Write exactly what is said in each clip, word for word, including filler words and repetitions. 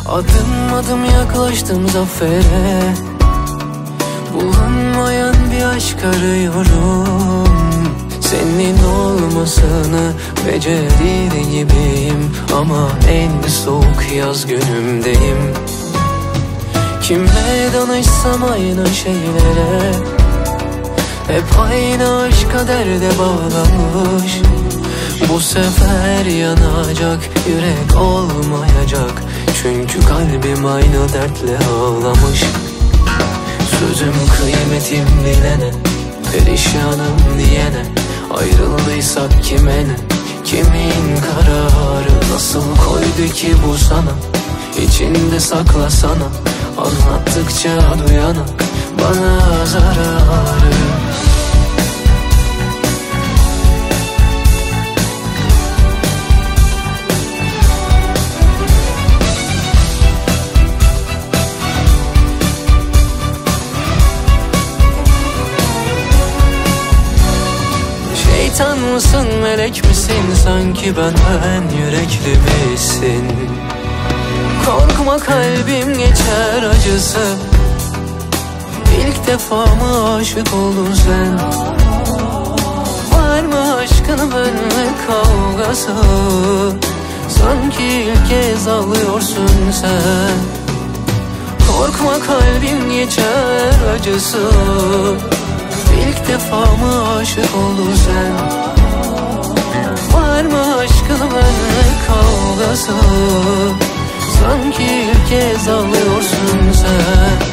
Adım adım yaklaştım zafere. Bulunmayan bir aşk arıyorum. Senin olmasını becerir gibiyim, ama en soğuk yaz günümdeyim. Kimle danışsam aynı şeylere, hep aynı aşk kaderde bağlanmış. Bu sefer yanacak yürek olmayacak, çünkü kalbim aynı dertle ağlamış. Sözüm kıymetim bilene, perişanım diyene, ayrıldıysak kime ne? Kimin kararı nasıl koydu ki bu sana? İçinde saklasana, anlattıkça duyana bana zararı. Şeytan mısın, melek misin? Sanki benden yürekli misin? Korkma, kalbim geçer acısı. İlk defa mı aşık oldun sen? Var mı aşkın benimle kavgası? Sanki ilk kez ağlıyorsun sen. Korkma, kalbim geçer acısı. İlk defa mı aşık oldun sen? Var mı aşkın benimle kavgası? Sanki ilk kez ağlıyorsun sen.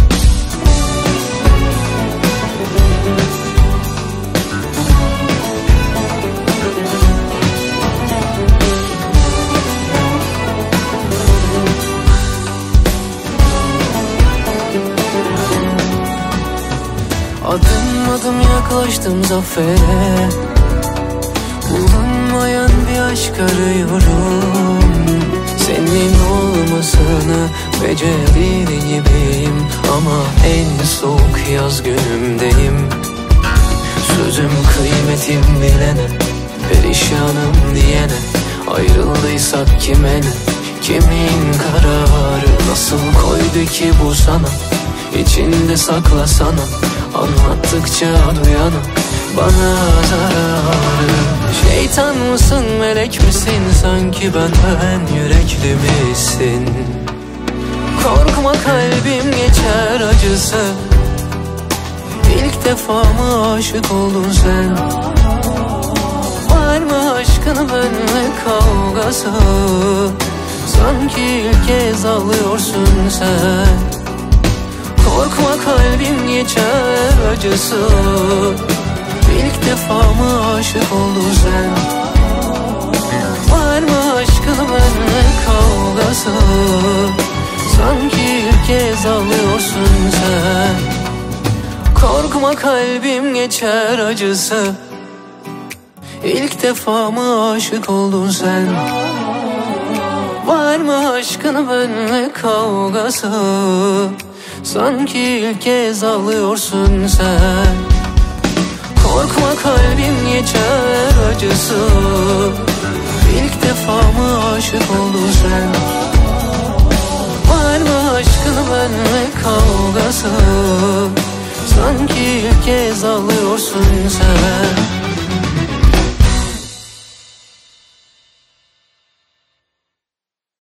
Adım adım yaklaştım zafere. Bulunmayan bir aşk arıyorum. Senin olmasını becerir gibiyim, ama en soğuk yaz günümdeyim. Sözüm kıymetim bilene, perişanım diyene, ayrıldıysak kime ne? Kimin kararı nasıl koydu ki bu sana? İçinde saklasana, anlattıkça duyana bana zararı. Şeytan mısın, melek misin? Sanki benden yürekli misin? Korkma, kalbim geçer acısı. İlk defa mı aşık oldun sen? Var mı aşkın benimle kavgası? Sanki ilk kez ağlıyorsun sen. Korkma, kalbim geçer acısı. İlk defa mı aşık oldun sen? Var mı aşkın benimle kavgası? Sanki ilk kez ağlıyorsun sen. Korkma, kalbim geçer acısı. İlk defa mı aşık oldun sen? Var mı aşkın benimle kavgası? Sanki ilk kez ağlıyorsun sen. Korkma, kalbim geçer acısı. İlk defa mı aşık oldun sen? Var mı aşkın benimle kavgası? Sanki ilk kez ağlıyorsun sen.